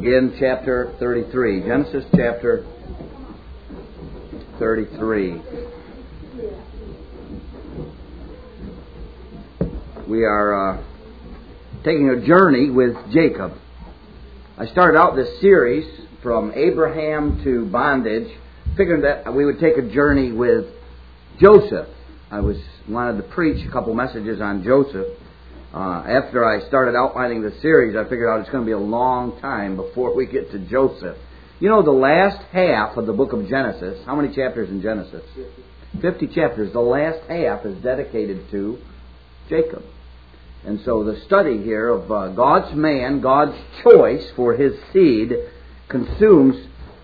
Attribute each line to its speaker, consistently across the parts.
Speaker 1: in chapter 33. Genesis chapter 33. We are taking a journey with Jacob. I started out this series from Abraham to bondage, figuring that we would take a journey with Joseph. I wanted to preach a couple messages on Joseph. After I started outlining the series, I figured out it's going to be a long time before we get to Joseph. You know, the last half of the book of Genesis, how many chapters in Genesis? 50 chapters. The last half is dedicated to Jacob. And so the study here of God's man, God's choice for his seed, consumes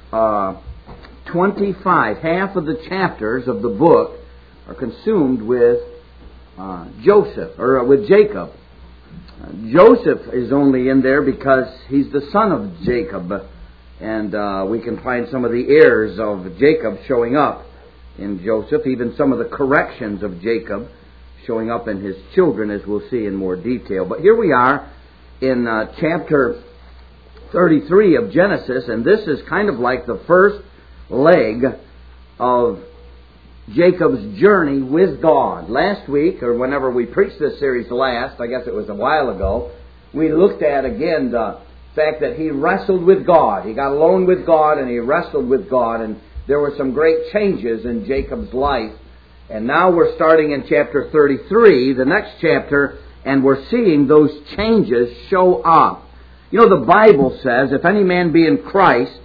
Speaker 1: 25. Half of the chapters of the book are consumed with Joseph, or with Jacob. Joseph is only in there because he's the son of Jacob. And we can find some of the heirs of Jacob showing up in Joseph, even some of the corrections of Jacob showing up in his children, as we'll see in more detail. But here we are in chapter 33 of Genesis, and this is kind of like the first leg of Jacob's journey with God. Last week, or whenever we preached this series last, I guess it was a while ago, we looked at again the fact that he wrestled with God. He got alone with God and he wrestled with God, and there were some great changes in Jacob's life. And now we're starting in chapter 33, the next chapter, and we're seeing those changes show up. You know, the Bible says, if any man be in Christ,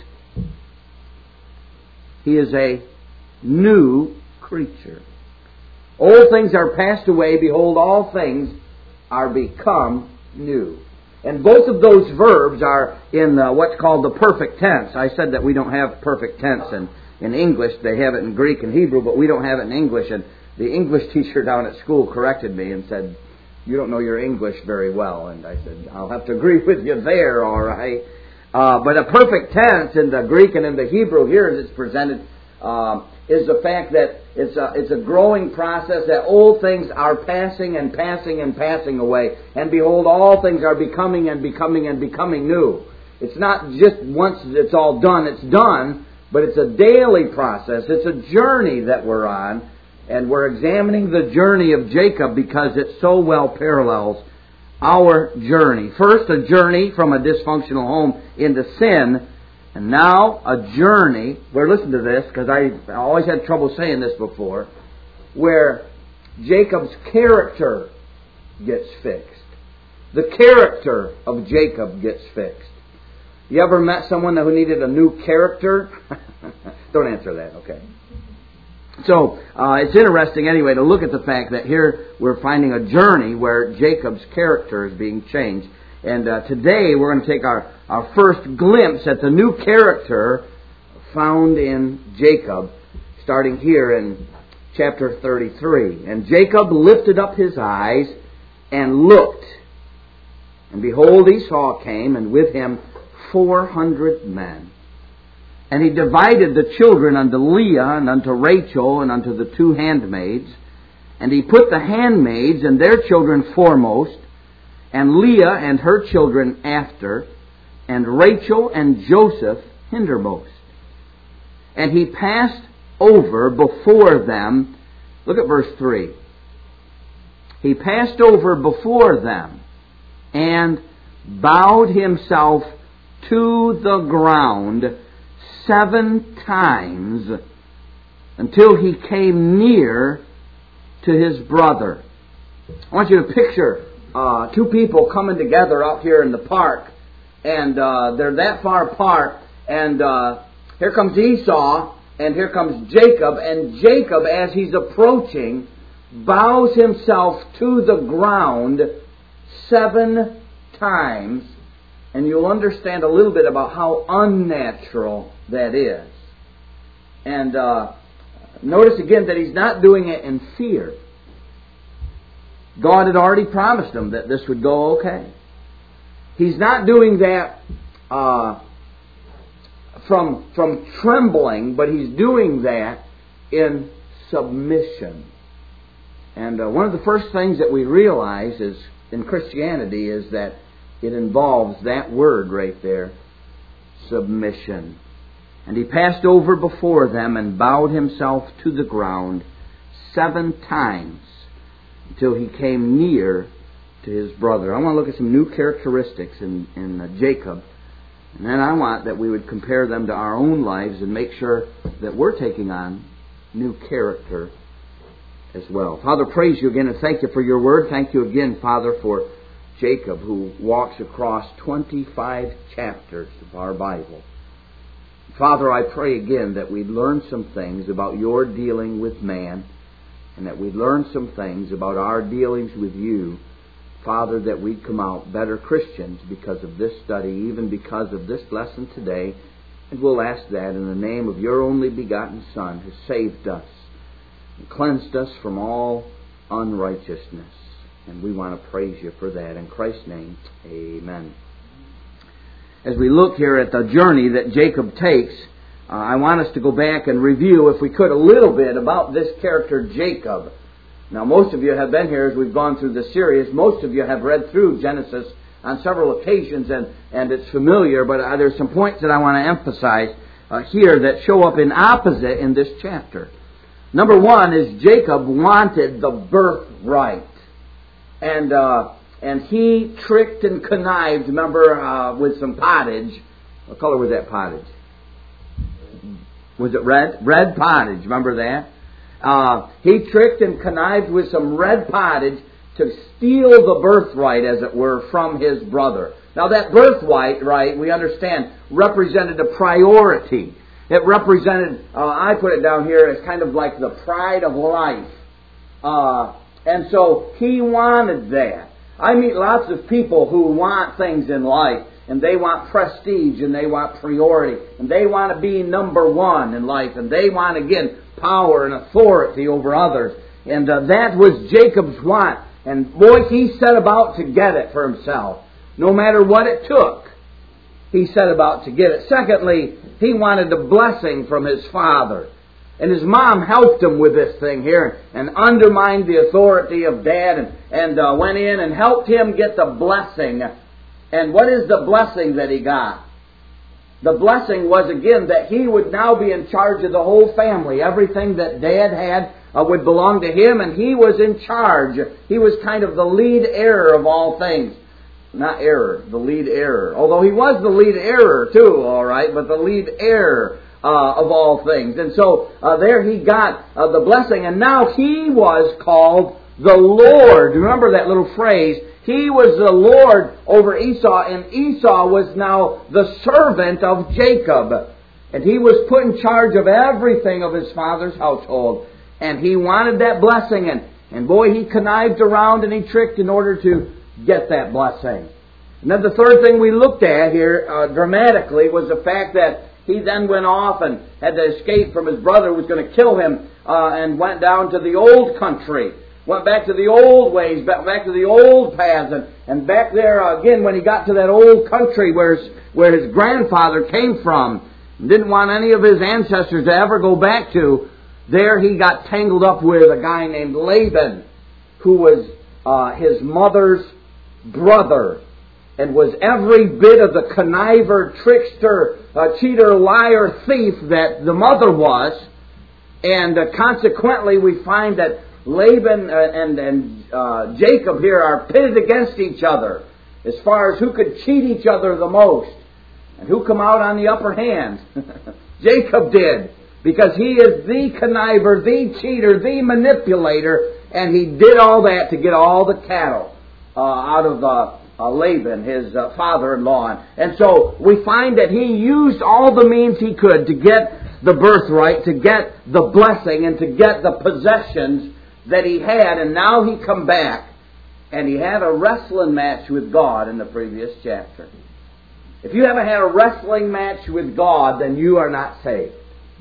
Speaker 1: he is a new creature. Old things are passed away, behold, all things are become new. And both of those verbs are in what's called the perfect tense. I said that we don't have perfect tense in English. They have it in Greek and Hebrew, but we don't have it in English. And the English teacher down at school corrected me and said, "You don't know your English very well." And I said, "I'll have to agree with you there, all right." But a perfect tense in the Greek and in the Hebrew here, as it's presented, is the fact that it's a growing process, that old things are passing and passing and passing away. And behold, all things are becoming and becoming and becoming new. It's not just once it's all done, it's done. But it's a daily process. It's a journey that we're on. And we're examining the journey of Jacob because it so well parallels our journey. First, a journey from a dysfunctional home into sin. And now a journey, where, listen to this, because I always had trouble saying this before, where Jacob's character gets fixed. The character of Jacob gets fixed. You ever met someone who needed a new character? Don't answer that, okay. So, it's interesting anyway to look at the fact that here we're finding a journey where Jacob's character is being changed. And today we're going to take our first glimpse at the new character found in Jacob, starting here in chapter 33. And Jacob lifted up his eyes and looked. And behold, Esau came, and with him 400 men. And he divided the children unto Leah and unto Rachel and unto the two handmaids. And he put the handmaids and their children foremost, and Leah and her children after, and Rachel and Joseph hindermost. And he passed over before them. Look at verse 3. He passed over before them and bowed himself to the ground 7 times until he came near to his brother. I want you to picture two people coming together out here in the park, and they're that far apart, and here comes Esau, and here comes Jacob, and Jacob, as he's approaching, bows himself to the ground 7 times. And you'll understand a little bit about how unnatural that is. And notice again that he's not doing it in fear. God had already promised him that this would go okay. He's not doing that from trembling, but he's doing that in submission. And one of the first things that we realize is in Christianity is that it involves that word right there, submission. And he passed over before them and bowed himself to the ground 7 times until he came near to his brother. I want to look at some new characteristics in Jacob. And then I want that we would compare them to our own lives and make sure that we're taking on new character as well. Father, praise you again and thank you for your word. Thank you again, Father, for Jacob, who walks across 25 chapters of our Bible. Father, I pray again that we'd learn some things about your dealing with man, and that we'd learn some things about our dealings with you. Father, that we'd come out better Christians because of this study, even because of this lesson today. And we'll ask that in the name of your only begotten Son, who saved us and cleansed us from all unrighteousness. And we want to praise you for that. In Christ's name, amen. As we look here at the journey that Jacob takes, I want us to go back and review, if we could, a little bit about this character Jacob. Now, most of you have been here as we've gone through the series. Most of you have read through Genesis on several occasions, and it's familiar, but there's some points that I want to emphasize here that show up in opposite in this chapter. Number one is Jacob wanted the birthright. And he tricked and connived, remember, with some pottage. What color was that pottage? Was it red? Red pottage, remember that? He tricked and connived with some red pottage to steal the birthright, as it were, from his brother. Now that birthright, right, we understand, represented a priority. It represented, I put it down here, as kind of like the pride of life. And so he wanted that. I meet lots of people who want things in life, and they want prestige, and they want priority, and they want to be number one in life, and they want, again, power and authority over others. And that was Jacob's want. And boy, he set about to get it for himself. No matter what it took, he set about to get it. Secondly, he wanted a blessing from his father. And his mom helped him with this thing here and undermined the authority of Dad and went in and helped him get the blessing. And what is the blessing that he got? The blessing was, again, that he would now be in charge of the whole family. Everything that Dad had would belong to him, and he was in charge. He was kind of the lead heir of all things. Not error, the lead heir. Although he was the lead heir too, all right, but the lead heir of all things. And so there he got the blessing, and now he was called the Lord. Remember that little phrase? He was the Lord over Esau, and Esau was now the servant of Jacob. And he was put in charge of everything of his father's household. And he wanted that blessing, and boy, he connived around and he tricked in order to get that blessing. And then the third thing we looked at here dramatically was the fact that he then went off and had to escape from his brother who was going to kill him and went down to the old country. Went back to the old ways, back to the old paths. And back there again when he got to that old country where his grandfather came from, and didn't want any of his ancestors to ever go back to, there he got tangled up with a guy named Laban, who was his mother's brother, and was every bit of the conniver, trickster, cheater, liar, thief that the mother was. And consequently, we find that Laban and Jacob here are pitted against each other as far as who could cheat each other the most and who come out on the upper hand. Jacob did, because he is the conniver, the cheater, the manipulator, and he did all that to get all the cattle out of Laban, his father-in-law. And so we find that he used all the means he could to get the birthright, to get the blessing, and to get the possessions that he had. And now he come back, and he had a wrestling match with God in the previous chapter. If you haven't had a wrestling match with God, then you are not saved.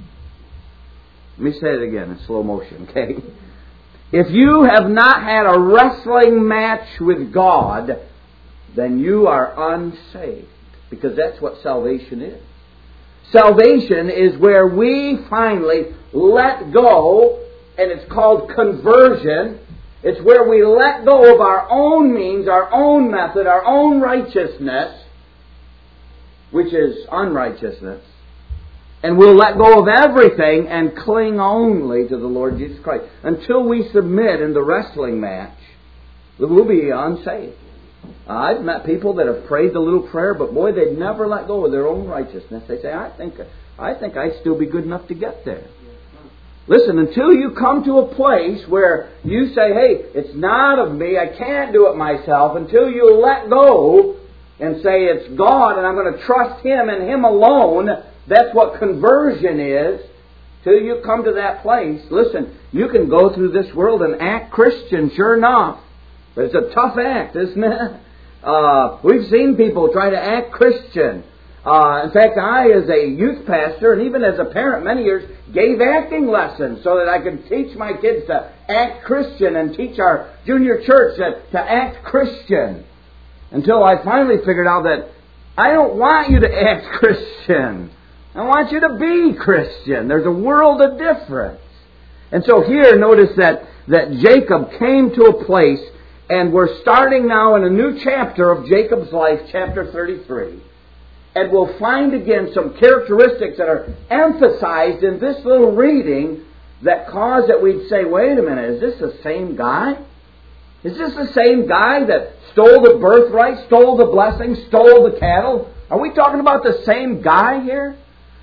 Speaker 1: Let me say it again in slow motion, okay? If you have not had a wrestling match with God, then you are unsaved. Because that's what salvation is. Salvation is where we finally let go, and it's called conversion. It's where we let go of our own means, our own method, our own righteousness, which is unrighteousness, and we'll let go of everything and cling only to the Lord Jesus Christ. Until we submit in the wrestling match, we'll be unsaved. I've met people that have prayed the little prayer, but boy, they'd never let go of their own righteousness. They say, I think I'd still be good enough to get there. Listen, until you come to a place where you say, hey, it's not of me, I can't do it myself, until you let go and say it's God and I'm going to trust Him and Him alone, that's what conversion is. Till you come to that place, listen, you can go through this world and act Christian, sure enough. But it's a tough act, isn't it? We've seen people try to act Christian. In fact, I, as a youth pastor, and even as a parent many years, gave acting lessons so that I could teach my kids to act Christian and teach our junior church to act Christian. Until I finally figured out that I don't want you to act Christian. I want you to be Christian. There's a world of difference. And so here, notice that Jacob came to a place, and we're starting now in a new chapter of Jacob's life, chapter 33. And we'll find again some characteristics that are emphasized in this little reading that cause that we'd say, wait a minute, is this the same guy? Is this the same guy that stole the birthright, stole the blessing, stole the cattle? Are we talking about the same guy here?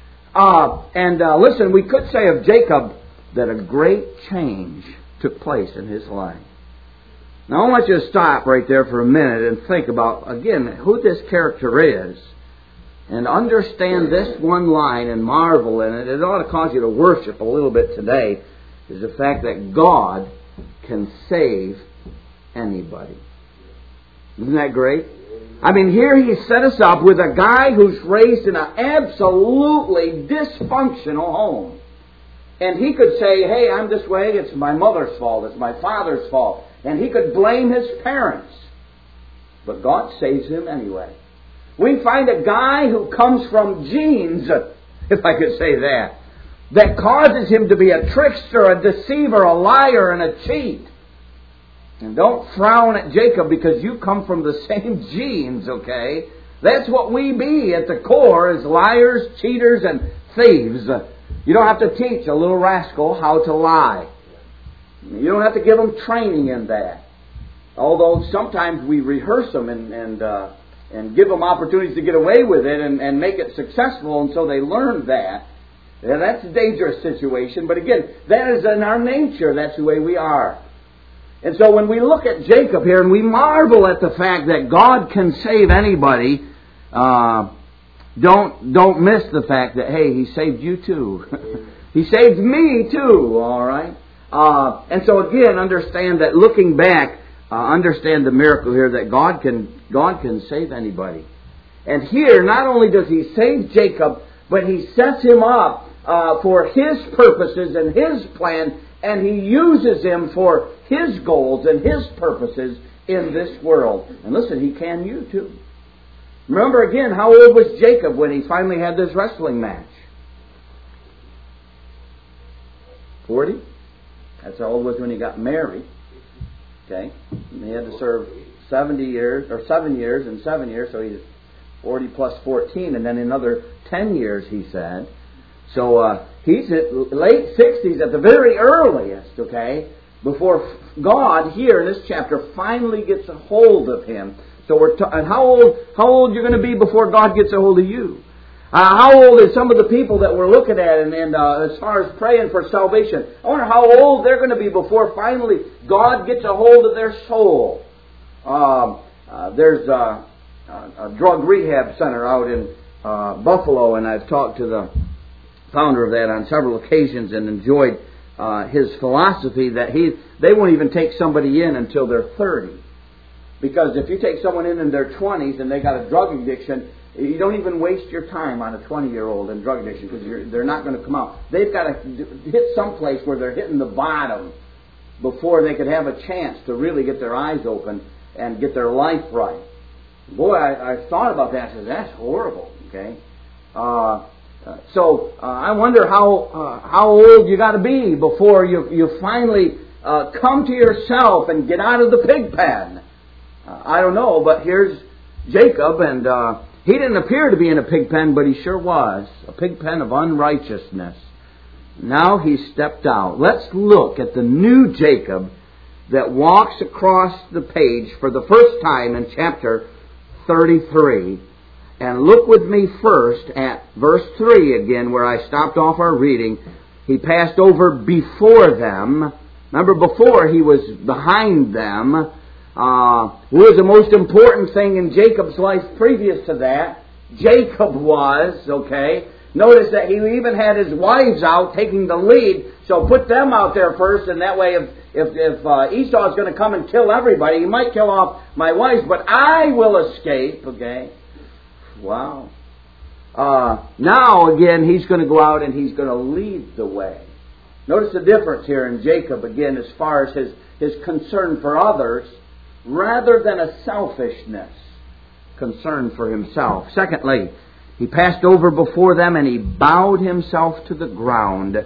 Speaker 1: Listen, we could say of Jacob that a great change took place in his life. Now I want you to stop right there for a minute and think about, again, who this character is. And understand this one line and marvel in it. It ought to cause you to worship a little bit today, is the fact that God can save anybody. Isn't that great? I mean, here He set us up with a guy who's raised in an absolutely dysfunctional home. And he could say, hey, I'm this way, it's my mother's fault, it's my father's fault. And he could blame his parents. But God saves him anyway. We find a guy who comes from genes, if I could say that causes him to be a trickster, a deceiver, a liar, and a cheat. And don't frown at Jacob because you come from the same genes, okay? That's what we be at the core, as liars, cheaters, and thieves. You don't have to teach a little rascal how to lie. You don't have to give them training in that. Although sometimes we rehearse them and give them opportunities to get away with it and make it successful, and so they learn that. And that's a dangerous situation. But again, that is in our nature. That's the way we are. And so when we look at Jacob here and we marvel at the fact that God can save anybody, don't miss the fact that, hey, He saved you too. He saved me too, all right? And so again, understand that looking back, understand the miracle here that God can save anybody. And here, not only does He save Jacob, but He sets him up for His purposes and His plan, and He uses him for His goals and His purposes in this world. And listen, He can you too. Remember again, how old was Jacob when he finally had this wrestling match? 40? That's how old he was when he got married. Okay? And he had to serve 70 years, or 7 years and 7 years, so he's 40 plus 14, and then another 10 years, he said. So he's at late 60s at the very earliest, okay, before God here in this chapter finally gets a hold of him. So and how old you're going to be before God gets a hold of you? How old is some of the people that we're looking at, and as far as praying for salvation? I wonder how old they're going to be before finally God gets a hold of their soul. There's a drug rehab center out in Buffalo, and I've talked to the founder of that on several occasions and enjoyed his philosophy that they won't even take somebody in until they're 30. Because if you take someone in their 20s and they got a drug addiction, you don't even waste your time on a 20-year-old in drug addiction because they're not going to come out. They've got to hit someplace where they're hitting the bottom before they could have a chance to really get their eyes open and get their life right. Boy, I thought about that and said, that's horrible, okay? So I wonder how old you got to be before you finally come to yourself and get out of the pig pen. I don't know, but here's Jacob, and He didn't appear to be in a pig pen, but he sure was. A pig pen of unrighteousness. Now he stepped out. Let's look at the new Jacob that walks across the page for the first time in chapter 33. And look with me first at verse 3 again, where I stopped off our reading. He passed over before them. Remember, before he was behind them. Who was the most important thing in Jacob's life previous to that? Jacob was, okay? Notice that he even had his wives out taking the lead, so put them out there first, and that way if Esau is going to come and kill everybody, he might kill off my wives, but I will escape, okay? Wow. Now again, he's going to go out and he's going to lead the way. Notice the difference here in Jacob again as far as his concern for others rather than a selfishness, concern for himself. Secondly, he passed over before them and he bowed himself to the ground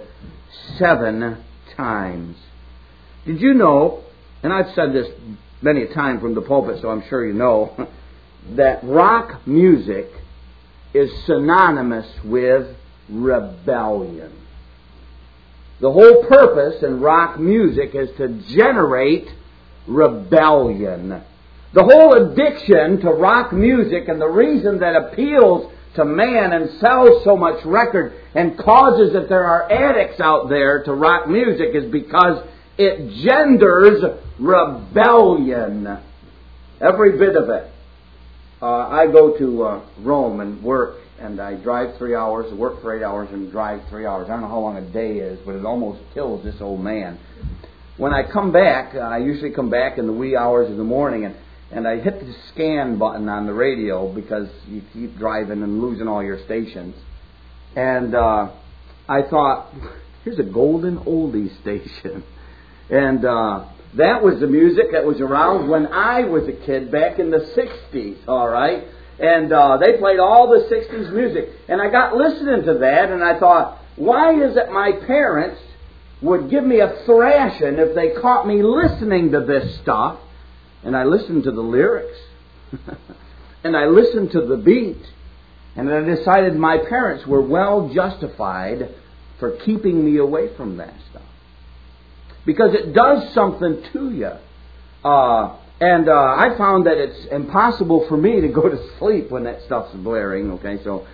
Speaker 1: 7 times. Did you know, and I've said this many a time from the pulpit, so I'm sure you know, that rock music is synonymous with rebellion. The whole purpose in rock music is to generate rebellion. The whole addiction to rock music and the reason that appeals to man and sells so much record and causes that there are addicts out there to rock music is because it genders rebellion. Every bit of it. I go to Rome and work, and I drive 3 hours, work for 8 hours, and drive 3 hours. I don't know how long a day is, but it almost kills this old man. When I come back, I usually come back in the wee hours of the morning, and I hit the scan button on the radio because you keep driving and losing all your stations. And I thought, here's a golden oldie station. And that was the music that was around when I was a kid back in the 60s, all right? And they played all the 60s music. And I got listening to that, and I thought, why is it my parents would give me a thrashing if they caught me listening to this stuff? And I listened to the lyrics. And I listened to the beat. And I decided my parents were well justified for keeping me away from that stuff. Because it does something to you. And I found that it's impossible for me to go to sleep when that stuff's blaring. Okay, so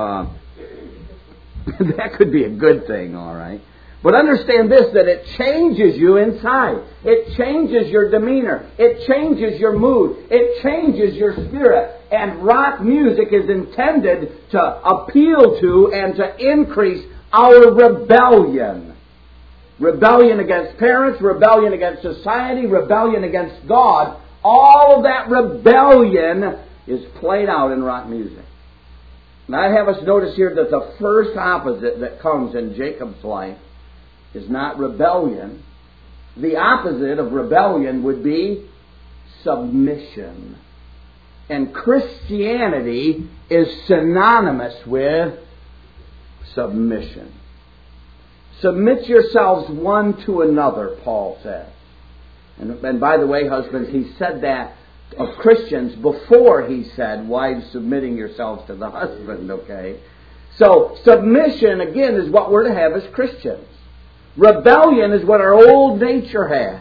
Speaker 1: that could be a good thing, all right. But understand this, that it changes you inside. It changes your demeanor. It changes your mood. It changes your spirit. And rock music is intended to appeal to and to increase our rebellion. Rebellion against parents, rebellion against society, rebellion against God. All of that rebellion is played out in rock music. And I have us notice here that the first opposite that comes in Jacob's life is not rebellion. The opposite of rebellion would be submission. And Christianity is synonymous with submission. Submit yourselves one to another, Paul says. And by the way, husbands, he said that of Christians before he said, wives, submitting yourselves to the husband, okay? So, submission, again, is what we're to have as Christians. Rebellion is what our old nature has.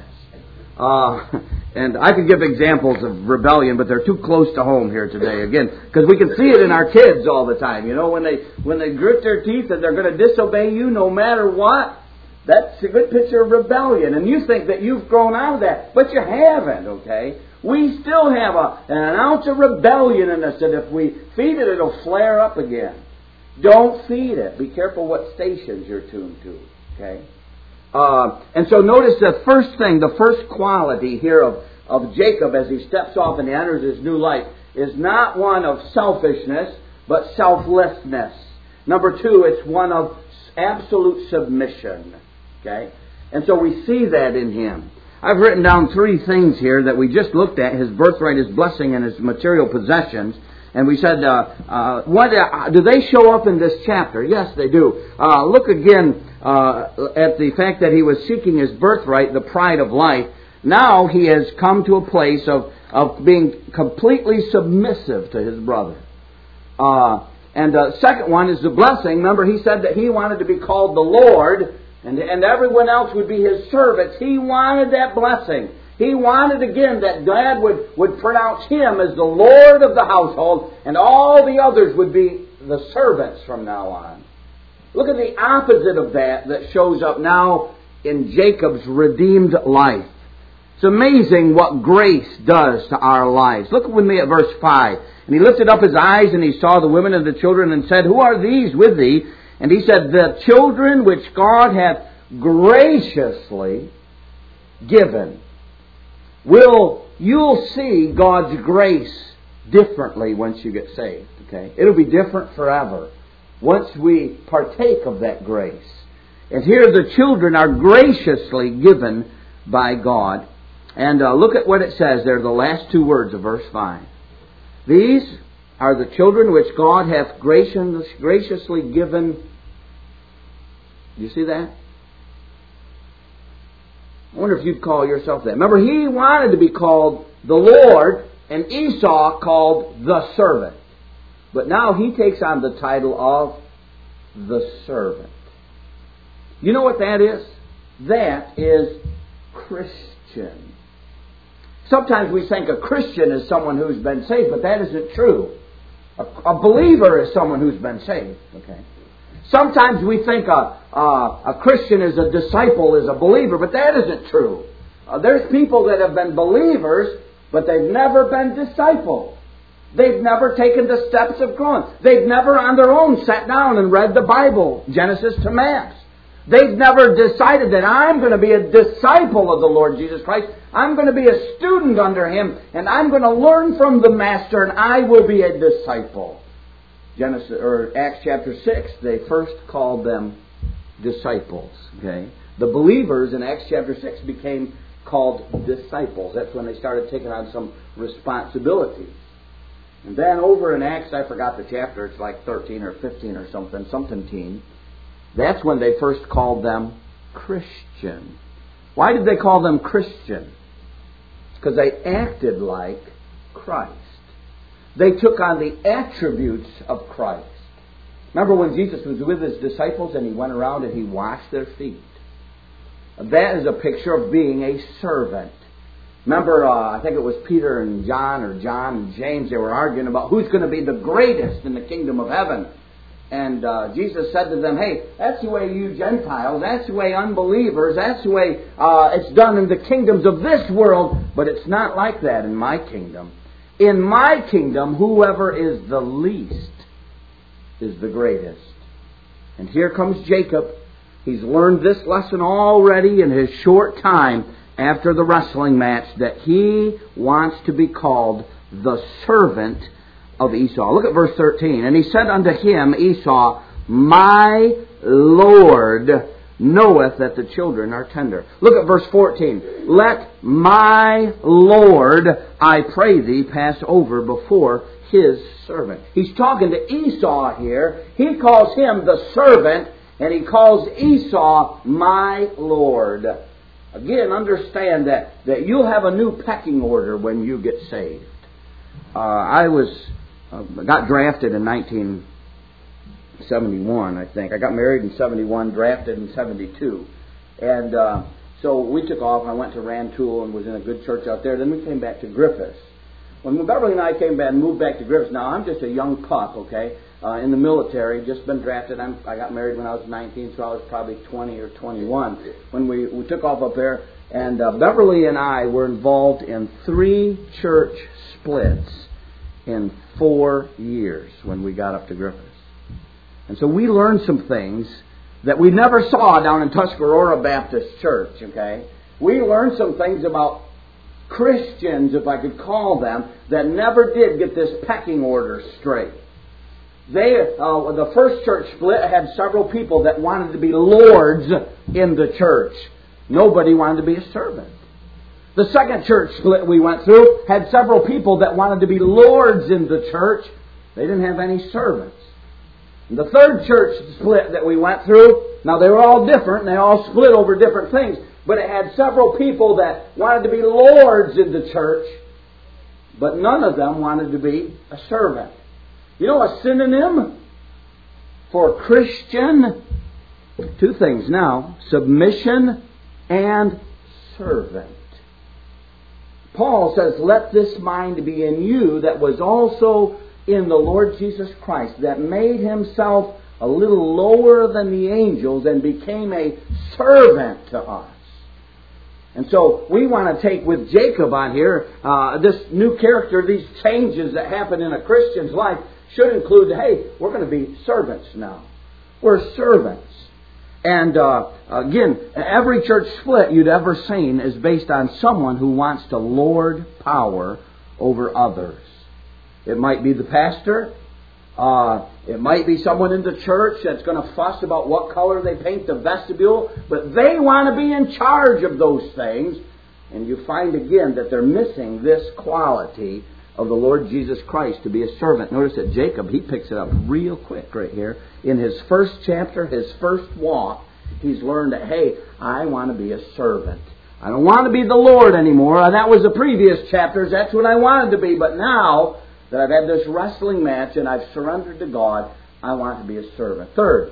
Speaker 1: And I could give examples of rebellion, but they're too close to home here today, again, because we can see it in our kids all the time. You know, when they grit their teeth and they're going to disobey you no matter what, that's a good picture of rebellion. And you think that you've grown out of that, but you haven't, okay? We still have an ounce of rebellion in us that if we feed it, it'll flare up again. Don't feed it. Be careful what stations you're tuned to, okay? And so notice the first thing, the first quality here of Jacob as he steps off and enters his new life is not one of selfishness, but selflessness. Number 2, it's one of absolute submission. Okay? And so we see that in him. I've written down 3 things here that we just looked at: his birthright, his blessing, and his material possessions. And we said, do they show up in this chapter? Yes, they do. Look again at the fact that he was seeking his birthright, the pride of life. Now he has come to a place of being completely submissive to his brother. And the second one is the blessing. Remember, he said that he wanted to be called the Lord, and everyone else would be his servants. He wanted that blessing. He wanted again that God would pronounce him as the Lord of the household, and all the others would be the servants from now on. Look at the opposite of that shows up now in Jacob's redeemed life. It's amazing what grace does to our lives. Look with me at verse 5. And he lifted up his eyes, and he saw the women and the children, and said, Who are these with thee? And he said, The children which God hath graciously given. You'll see God's grace differently once you get saved. Okay? It'll be different forever once we partake of that grace. And here the children are graciously given by God. And look at what it says there, the last two words of verse 5. These are the children which God hath graciously given. Do you see that? I wonder if you'd call yourself that. Remember, he wanted to be called the Lord, and Esau called the servant. But now he takes on the title of the servant. You know what that is? That is Christian. Sometimes we think a Christian is someone who's been saved, but that isn't true. A believer is someone who's been saved. Okay. Sometimes we think a Christian is a disciple, is a believer, but that isn't true. There's people that have been believers, but they've never been disciples. They've never taken the steps of growing. They've never on their own sat down and read the Bible, Genesis to Maps. They've never decided that I'm going to be a disciple of the Lord Jesus Christ. I'm going to be a student under Him, and I'm going to learn from the Master, and I will be a disciple. Acts chapter 6, they first called them disciples. Okay, the believers in Acts chapter 6 became called disciples. That's when they started taking on some responsibilities. And then over in Acts, I forgot the chapter, it's like 13 or 15 or something teen. That's when they first called them Christian. Why did they call them Christian? Because they acted like Christ. They took on the attributes of Christ. Remember when Jesus was with His disciples and He went around and He washed their feet? That is a picture of being a servant. Remember, I think it was Peter and John, or John and James, they were arguing about who's going to be the greatest in the kingdom of heaven. And Jesus said to them, hey, that's the way you Gentiles, that's the way unbelievers, that's the way it's done in the kingdoms of this world, but it's not like that in my kingdom. In my kingdom, whoever is the least is the greatest. And here comes Jacob. He's learned this lesson already in his short time after the wrestling match, that he wants to be called the servant of Esau. Look at verse 13. And he said unto him, Esau, my Lord knoweth that the children are tender. Look at verse 14. Let my Lord, I pray thee, pass over before his servant. He's talking to Esau here. He calls him the servant, and he calls Esau my Lord. Again, understand that you'll have a new pecking order when you get saved. I got drafted in 1971, I think. I got married in 71, drafted in 72. And so we took off, and I went to Rantoul and was in a good church out there. Then we came back to Griffiths. When Beverly and I came back and moved back to Griffiths, now I'm just a young pup, okay, in the military, just been drafted. I got married when I was 19, so I was probably 20 or 21 when we took off up there. And Beverly and I were involved in 3 church splits in 4 years when we got up to Griffiths. And so we learned some things that we never saw down in Tuscarora Baptist Church, okay? We learned some things about Christians, if I could call them, that never did get this pecking order straight. The first church split had several people that wanted to be lords in the church. Nobody wanted to be a servant. The second church split we went through had several people that wanted to be lords in the church. They didn't have any servants. And the third church split that we went through, now they were all different, and they all split over different things, but it had several people that wanted to be lords in the church, but none of them wanted to be a servant. You know a synonym for Christian? Two things now. Submission and servant. Paul says, let this mind be in you that was also in the Lord Jesus Christ, that made himself a little lower than the angels and became a servant to us. And so we want to take with Jacob on here, this new character, these changes that happen in a Christian's life should include, hey, we're going to be servants now. We're servants. And again, every church split you'd ever seen is based on someone who wants to lord power over others. It might be the pastor. It might be someone in the church that's going to fuss about what color they paint the vestibule. But they want to be in charge of those things. And you find again that they're missing this quality of the Lord Jesus Christ to be a servant. Notice that Jacob, he picks it up real quick right here. In his first chapter, his first walk, he's learned that, hey, I want to be a servant. I don't want to be the Lord anymore. That was the previous chapters. That's what I wanted to be. But now that I've had this wrestling match and I've surrendered to God, I want to be a servant. Third,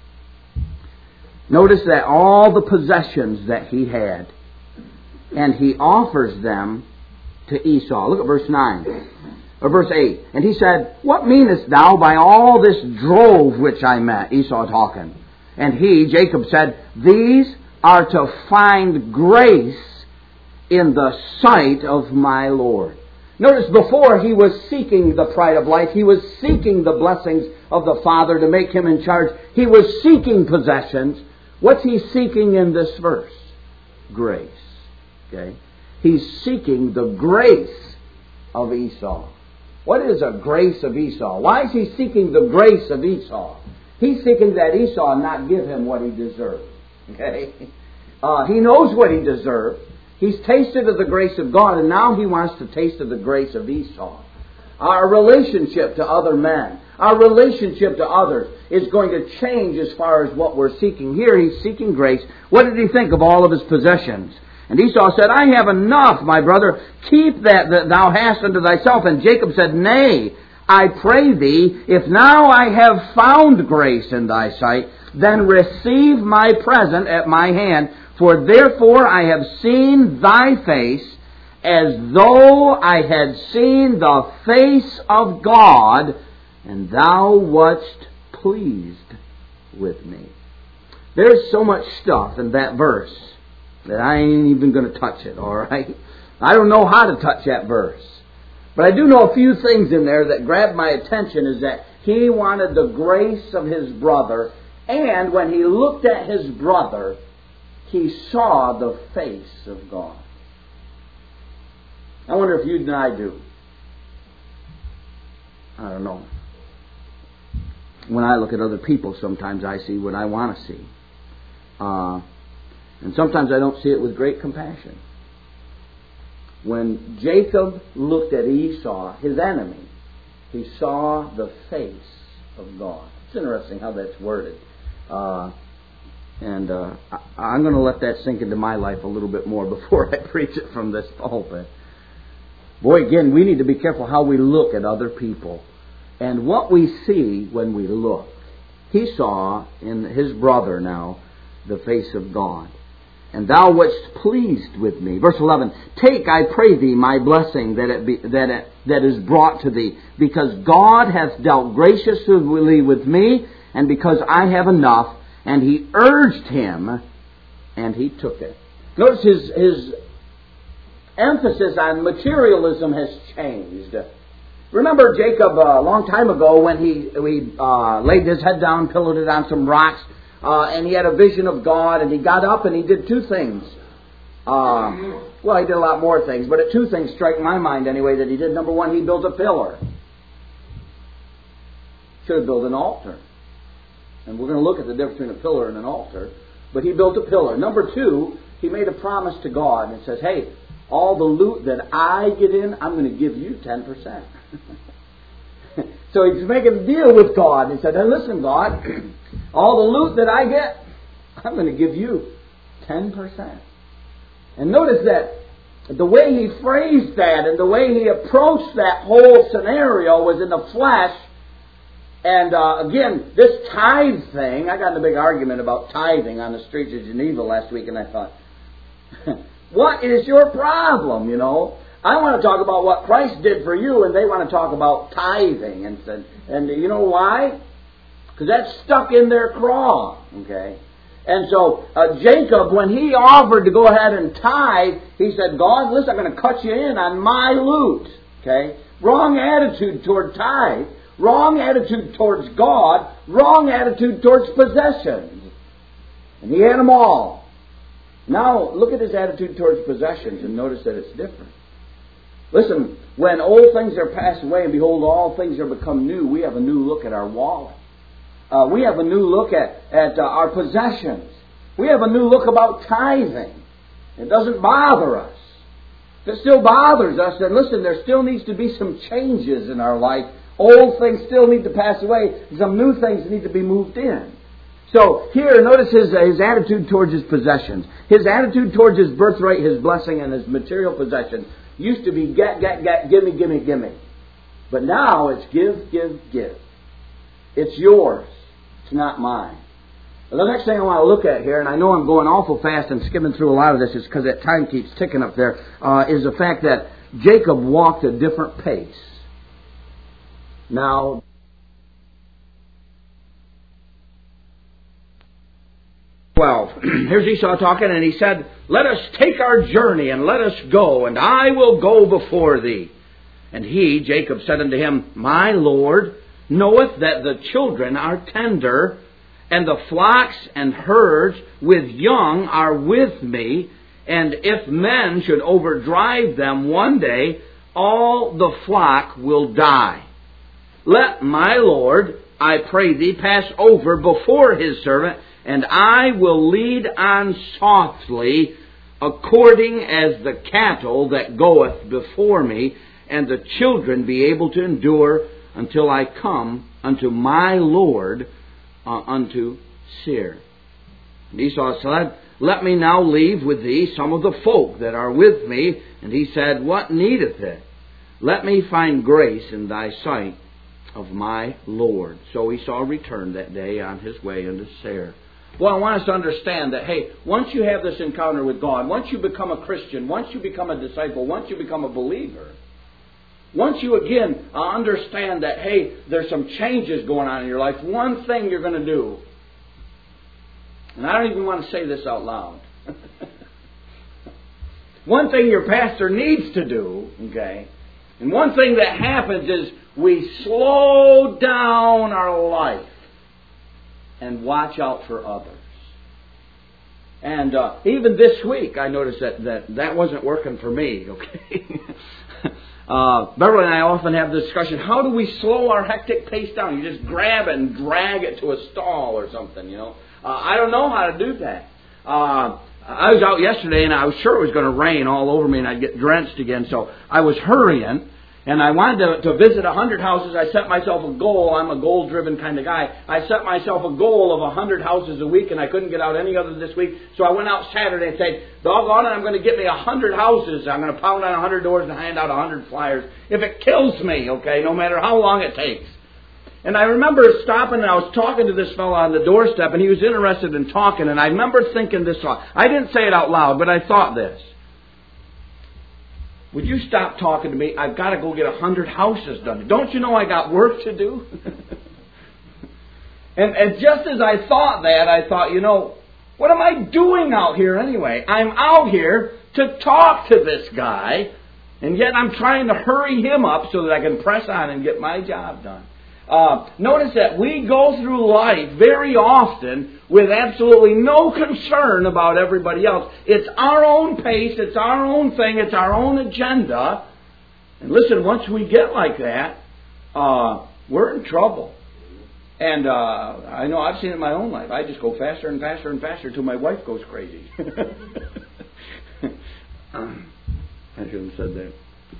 Speaker 1: notice that all the possessions that he had, and he offers them to Esau. Look at verse 9. Or verse 8. And he said, what meanest thou by all this drove which I met? Esau talking. And he, Jacob, said, these are to find grace in the sight of my Lord. Notice before he was seeking the pride of life, he was seeking the blessings of the Father to make him in charge. He was seeking possessions. What's he seeking in this verse? Grace. Okay? He's seeking the grace of Esau. What is a grace of Esau? Why is he seeking the grace of Esau? He's seeking that Esau not give him what he deserved. Okay? He knows what he deserved. He's tasted of the grace of God, and now he wants to taste of the grace of Esau. Our relationship to other men, our relationship to others is going to change as far as what we're seeking. Here he's seeking grace. What did he think of all of his possessions? And Esau said, I have enough, my brother. Keep that thou hast unto thyself. And Jacob said, nay, I pray thee, if now I have found grace in thy sight, then receive my present at my hand. For therefore I have seen thy face, as though I had seen the face of God, and thou wast pleased with me. There's so much stuff in that verse that I ain't even going to touch it, all right? I don't know how to touch that verse. But I do know a few things in there that grabbed my attention, is that he wanted the grace of his brother, and when he looked at his brother, he saw the face of God. I wonder if you and I do. I don't know. When I look at other people, sometimes I see what I want to see. And sometimes I don't see it with great compassion. When Jacob looked at Esau, his enemy, he saw the face of God. It's interesting how that's worded. I'm going to let that sink into my life a little bit more before I preach it from this pulpit. Boy, again, we need to be careful how we look at other people and what we see when we look. He saw in his brother now the face of God. And thou wast pleased with me. Verse 11, take, I pray thee, my blessing that is brought to thee, because God hath dealt graciously with me, and because I have enough. And he urged him, and he took it. Notice his emphasis on materialism has changed. Remember Jacob a long time ago when he laid his head down, pillowed it on some rocks, and he had a vision of God, and he got up and he did two things. Well, he did a lot more things, but two things strike my mind anyway that he did. Number one, he built a pillar. Should have built an altar. And we're going to look at the difference between a pillar and an altar. But he built a pillar. Number two, he made a promise to God and says, hey, all the loot that I get in, I'm going to give you 10%. So he's making a deal with God. He said, hey, listen, God, all the loot that I get, I'm going to give you 10%. And notice that the way he phrased that and the way he approached that whole scenario was in the flesh And again, this tithe thing, I got in a big argument about tithing on the streets of Geneva last week, and I thought, what is your problem, you know? I want to talk about what Christ did for you, and they want to talk about tithing. And you know why? Because that's stuck in their craw, okay? And so Jacob, when he offered to go ahead and tithe, he said, God, listen, I'm going to cut you in on my loot, okay? Wrong attitude toward tithe. Wrong attitude towards God, wrong attitude towards possessions. And he had them all. Now, look at his attitude towards possessions and notice that it's different. Listen, when old things are passed away and behold, all things are become new, we have a new look at our wallet. We have a new look at our possessions. We have a new look about tithing. It doesn't bother us. If it still bothers us, then listen, there still needs to be some changes in our life. Old things still need to pass away. Some new things need to be moved in. So here, notice his attitude towards his possessions. His attitude towards his birthright, his blessing, and his material possessions used to be get, gimme, gimme, gimme. But now it's give, give, give. It's yours. It's not mine. The next thing I want to look at here, and I know I'm going awful fast and skimming through a lot of this, is because that time keeps ticking up there, is the fact that Jacob walked a different pace. Now, here's Esau talking, and he said, let us take our journey, and let us go, and I will go before thee. And he, Jacob, said unto him, my Lord knoweth that the children are tender, and the flocks and herds with young are with me, and if men should overdrive them one day, all the flock will die. Let my Lord, I pray thee, pass over before his servant, and I will lead on softly, according as the cattle that goeth before me, and the children be able to endure until I come unto my Lord, unto Seir. And Esau said, let me now leave with thee some of the folk that are with me. And he said, what needeth it? Let me find grace in thy sight of my Lord. So Esau returned that day on his way unto Seir. Well, I want us to understand that, hey, once you have this encounter with God, once you become a Christian, once you become a disciple, once you become a believer, once you again understand that, hey, there's some changes going on in your life, one thing you're going to do, and I don't even want to say this out loud, one thing your pastor needs to do, okay, and one thing that happens is we slow down our life and watch out for others. And even this week, I noticed that wasn't working for me, okay? Beverly and I often have this discussion, how do we slow our hectic pace down? You just grab it and drag it to a stall or something, you know. I don't know how to do that. I was out yesterday and I was sure it was going to rain all over me and I'd get drenched again, so I was hurrying. And I wanted to visit 100 houses. I set myself a goal. I'm a goal-driven kind of guy. I set myself a goal of 100 houses a week, and I couldn't get out any other this week. So I went out Saturday and said, doggone it, I'm going to get me 100 houses. I'm going to pound on 100 doors and hand out 100 flyers. If it kills me, okay, no matter how long it takes. And I remember stopping and I was talking to this fellow on the doorstep, and he was interested in talking. And I remember thinking this thought. I didn't say it out loud, but I thought this. Would you stop talking to me? I've got to go get 100 houses done. Don't you know I got work to do? and just as I thought that, I thought, you know, what am I doing out here anyway? I'm out here to talk to this guy, and yet I'm trying to hurry him up so that I can press on and get my job done. Notice that we go through life very often with absolutely no concern about everybody else. It's our own pace, it's our own thing, it's our own agenda. And listen, once we get like that, we're in trouble. And I know I've seen it in my own life. I just go faster and faster and faster until my wife goes crazy. I shouldn't have said that.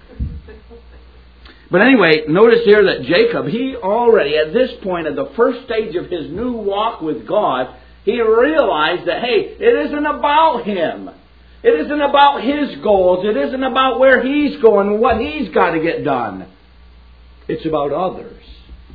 Speaker 1: But anyway, notice here that Jacob, he already, at this point, at the first stage of his new walk with God, he realized that, hey, it isn't about him. It isn't about his goals. It isn't about where he's going and what he's got to get done. It's about others.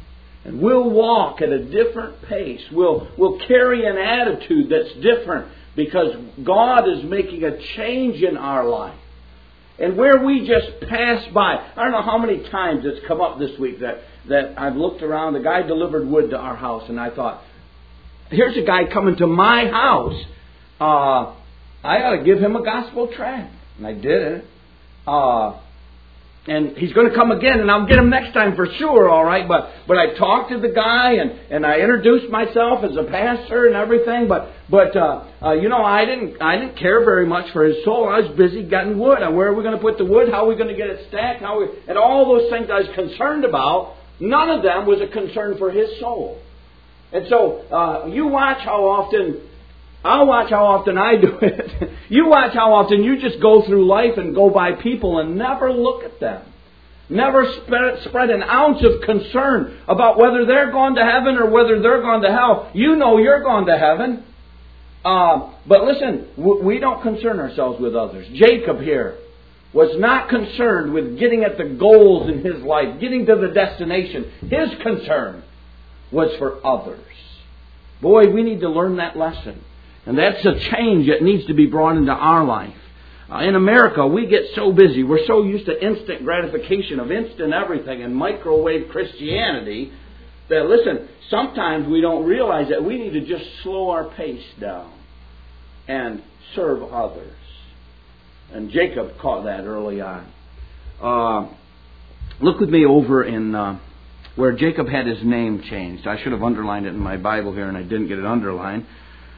Speaker 2: And we'll walk at a different pace. We'll carry an attitude that's different because God is making a change in our life. And where we just pass by, I don't know how many times it's come up this week that I've looked around. The guy delivered wood to our house, and I thought, here's a guy coming to my house. I ought to give him a gospel tract. And I did it. And he's going to come again, and I'll get him next time for sure, all right? But I talked to the guy, and I introduced myself as a pastor and everything. But I didn't care very much for his soul. I was busy getting wood. Where are we going to put the wood? How are we going to get it stacked? And all those things I was concerned about, none of them was a concern for his soul. And so you watch how often... I'll watch how often I do it. You watch how often you just go through life and go by people and never look at them. Never spread an ounce of concern about whether they're going to heaven or whether they're going to hell. You know you're going to heaven. But listen, we don't concern ourselves with others. Jacob here was not concerned with getting at the goals in his life, getting to the destination. His concern was for others. Boy, we need to learn that lesson. And that's a change that needs to be brought into our life. In America, we get so busy. We're so used to instant gratification of instant everything and microwave Christianity that, listen, sometimes we don't realize that we need to just slow our pace down and serve others. And Jacob caught that early on. Look with me over in where Jacob had his name changed. I should have underlined it in my Bible here, and I didn't get it underlined.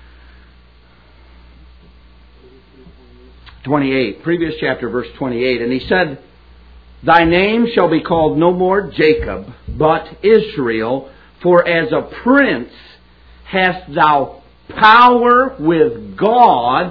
Speaker 2: 28, previous chapter, verse 28. And he said, Thy name shall be called no more Jacob, but Israel, for as a prince hast thou power with God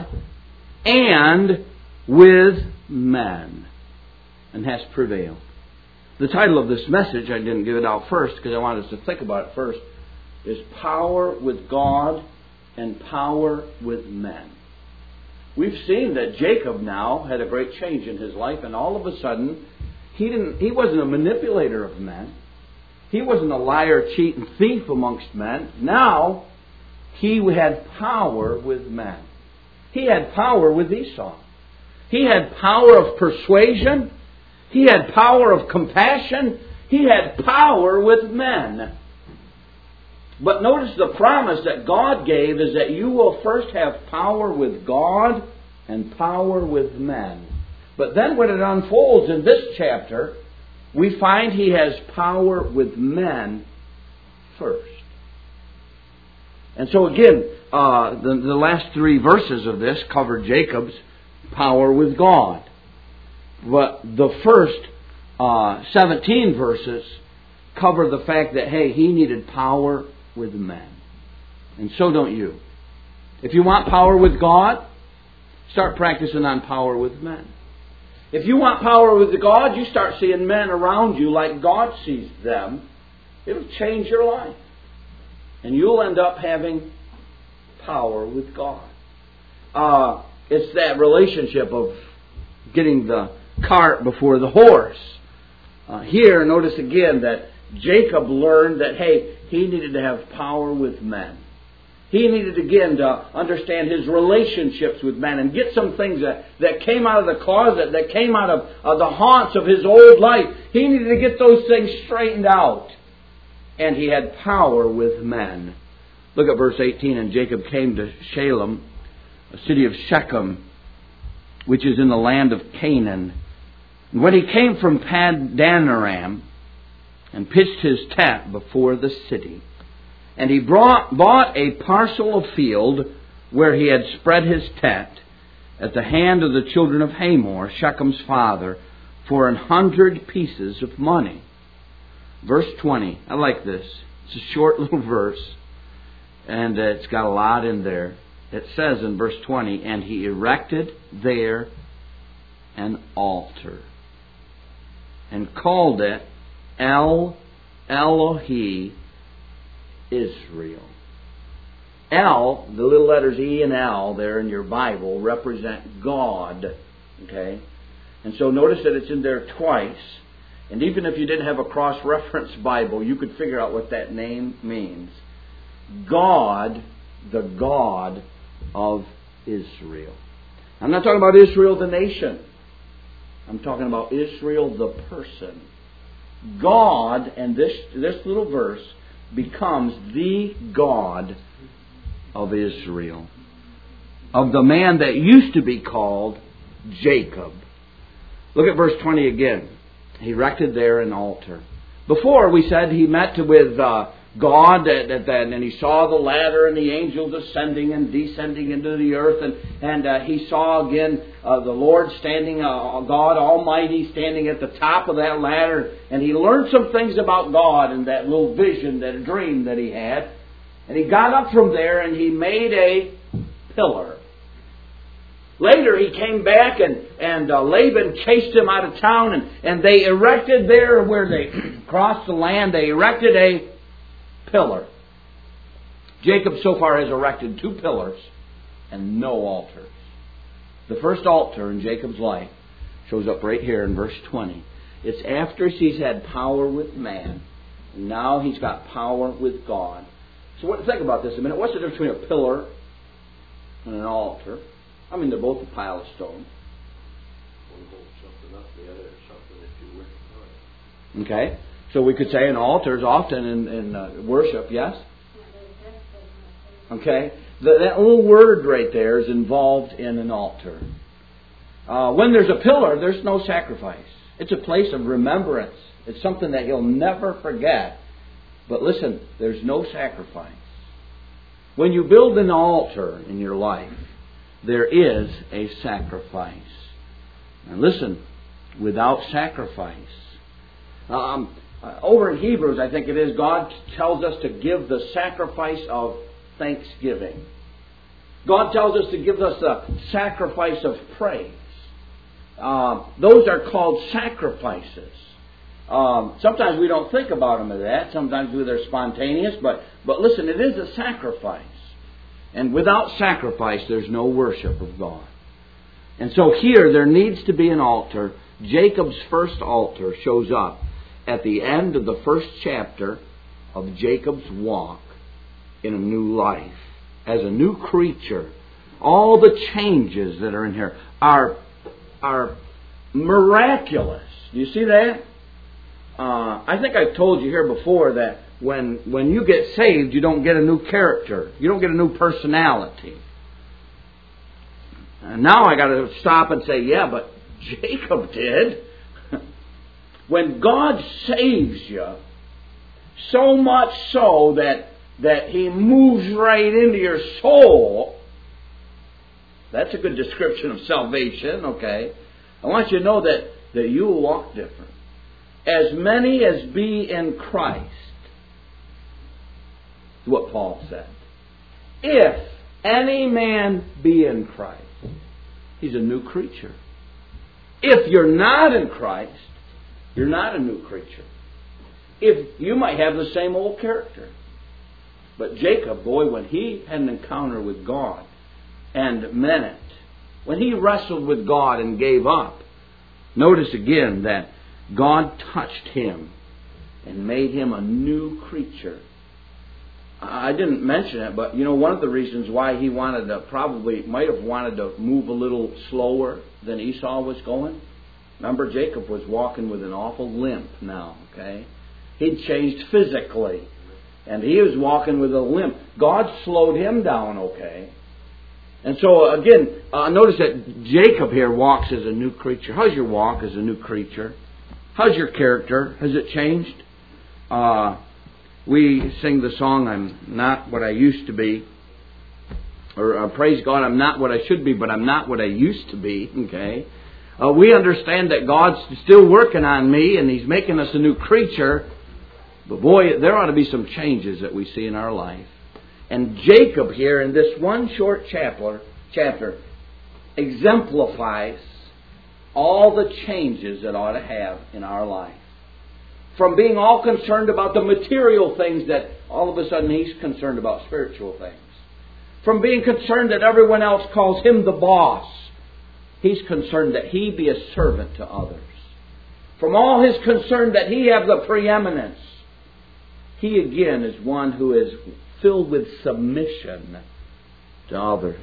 Speaker 2: and with men, and hast prevailed. The title of this message, I didn't give it out first because I wanted us to think about it first, is Power with God and Power with Men. We've seen that Jacob now had a great change in his life, and all of a sudden, he wasn't a manipulator of men. He wasn't a liar, cheat, and thief amongst men. Now, he had power with men. He had power with Esau. He had power of persuasion. He had power of compassion. He had power with men. But notice the promise that God gave is that you will first have power with God and power with men. But then when it unfolds in this chapter, we find he has power with men first. And so again, the last 3 verses of this cover Jacob's power with God. But the first 17 verses cover the fact that, hey, he needed power with men. And so don't you. If you want power with God, start practicing on power with men. If you want power with God, you start seeing men around you like God sees them. It'll change your life. And you'll end up having power with God. It's that relationship of getting the cart before the horse. Here, notice again that Jacob learned that, hey, he needed to have power with men. He needed again to understand his relationships with men and get some things that came out of the closet, that came out of the haunts of his old life. He needed to get those things straightened out. And he had power with men. Look at verse 18. And Jacob came to Shalem, a city of Shechem, which is in the land of Canaan. And when he came from Paddan-aram, and pitched his tent before the city. And he bought a parcel of field where he had spread his tent at the hand of the children of Hamor, Shechem's father, for 100 pieces of money. Verse 20. I like this. It's a short little verse, and it's got a lot in there. It says in verse 20, And he erected there an altar, and called it El Elohi Israel. El, the little letters E and L there in your Bible, represent God. Okay? And so notice that it's in there twice. And even if you didn't have a cross-reference Bible, you could figure out what that name means. God, the God of Israel. I'm not talking about Israel the nation. I'm talking about Israel the person. God, and this little verse, becomes the God of Israel. Of the man that used to be called Jacob. Look at verse 20 again. He erected there an altar. Before we said he met with God, and he saw the ladder and the angels ascending and descending into the earth, and he saw again the Lord standing, God Almighty standing at the top of that ladder, and he learned some things about God in that little vision, that dream that he had, and he got up from there and he made a pillar. Later he came back and Laban chased him out of town, and they erected there where they crossed the land, they erected a pillar. Jacob so far has erected 2 pillars and no altars. The first altar in Jacob's life shows up right here in verse 20. It's after he's had power with man, and now he's got power with God. So think about this a minute. What's the difference between a pillar and an altar? I mean, they're both a pile of stone.
Speaker 3: One holds something up, the other is something that you work on.
Speaker 2: Okay. So we could say an altar is often in worship, yes? Okay. That little word right there is involved in an altar. When there's a pillar, there's no sacrifice. It's a place of remembrance. It's something that he'll never forget. But listen, there's no sacrifice. When you build an altar in your life, there is a sacrifice. And listen, without sacrifice. Over in Hebrews, I think it is, God tells us to give the sacrifice of thanksgiving. God tells us to give us the sacrifice of praise. Those are called sacrifices. Sometimes we don't think about them as that. Sometimes they're spontaneous. But listen, it is a sacrifice. And without sacrifice, there's no worship of God. And so here, there needs to be an altar. Jacob's first altar shows up at the end of the first chapter of Jacob's walk in a new life. As a new creature. All the changes that are in here are miraculous. Do you see that? I think I've told you here before that when you get saved, you don't get a new character. You don't get a new personality. And now I got to stop and say, yeah, but Jacob did. When God saves you, so much so that He moves right into your soul. That's a good description of salvation, okay? I want you to know that you will walk different. As many as be in Christ, is what Paul said. If any man be in Christ, he's a new creature. If you're not in Christ, you're not a new creature. If you might have the same old character. But Jacob, boy, when he had an encounter with God and meant it, when he wrestled with God and gave up, notice again that God touched him and made him a new creature. I didn't mention it, but one of the reasons why he might have wanted to move a little slower than Esau was going. Remember, Jacob was walking with an awful limp now, okay? He'd changed physically, and he was walking with a limp. God slowed him down, okay? And so, again, notice that Jacob here walks as a new creature. How's your walk as a new creature? How's your character? Has it changed? We sing the song, I'm not what I used to be. Or praise God, I'm not what I should be, but I'm not what I used to be. Okay? We understand that God's still working on me and He's making us a new creature. But boy, there ought to be some changes that we see in our life. And Jacob here in this one short chapter exemplifies all the changes that ought to have in our life. From being all concerned about the material things that all of a sudden he's concerned about spiritual things. From being concerned that everyone else calls him the boss, he's concerned that he be a servant to others. from all his concern that he have the preeminence, he again is one who is filled with submission to others.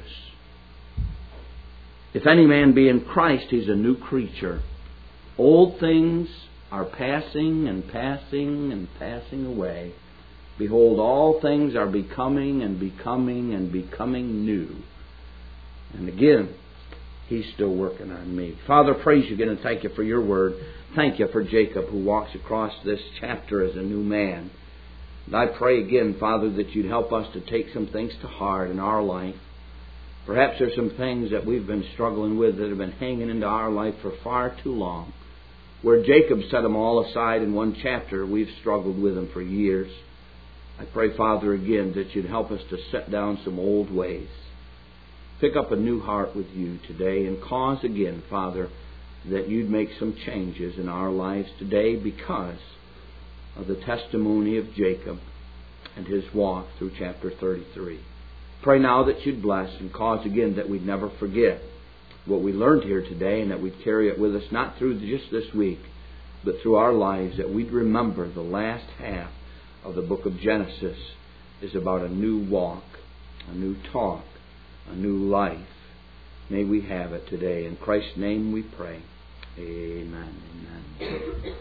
Speaker 2: If any man be in Christ, he's a new creature. Old things are passing and passing and passing away. Behold, all things are becoming and becoming and becoming new. And again, he's still working on me. Father, praise you again and thank you for your word. Thank you for Jacob who walks across this chapter as a new man. And I pray again, Father, that you'd help us to take some things to heart in our life. Perhaps there's some things that we've been struggling with that have been hanging into our life for far too long. Where Jacob set them all aside in one chapter, we've struggled with them for years. I pray, Father, again, that you'd help us to set down some old ways. Pick up a new heart with you today and cause again, Father, that you'd make some changes in our lives today because of the testimony of Jacob and his walk through chapter 33. Pray now that you'd bless and cause again that we'd never forget what we learned here today and that we'd carry it with us not through just this week, but through our lives, that we'd remember the last half of the book of Genesis is about a new walk, a new talk, a new life. May we have it today. In Christ's name we pray. Amen. Amen.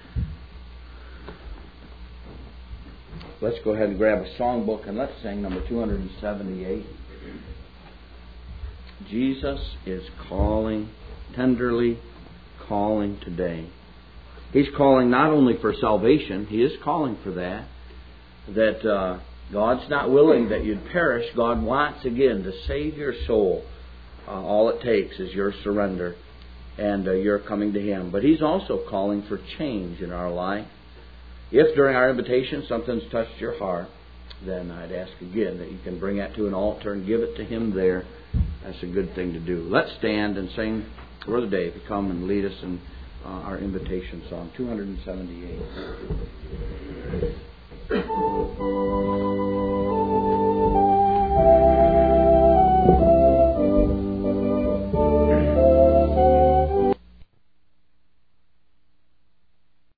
Speaker 2: Let's go ahead and grab a songbook and let's sing number 278. Jesus is calling, tenderly calling today. He's calling not only for salvation, He is calling for that. That God's not willing that you'd perish. God wants again to save your soul. All it takes is your surrender and your coming to Him. But He's also calling for change in our life. If during our invitation something's touched your heart, then I'd ask again that you can bring that to an altar and give it to Him there. That's a good thing to do. Let's stand and sing Brother Dave to come and lead us in our invitation song, 278.